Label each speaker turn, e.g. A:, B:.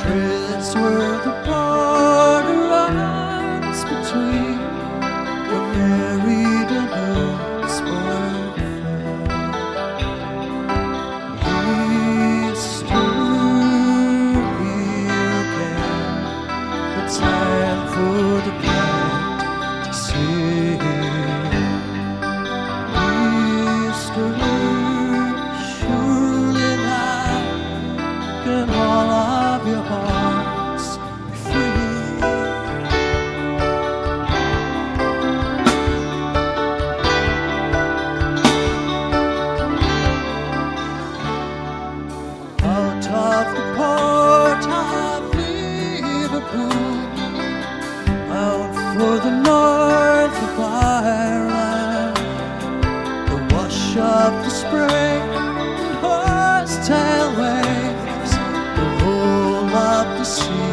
A: Treads where the border runs between where married and Hillsborough Easter, here again, the time for the bride to sing. Easter, surely now can all of your hearts be free. Out of the port of Liverpool, out for the north of Ireland, the wash of the spring and horsetail waves, the roll of the sea.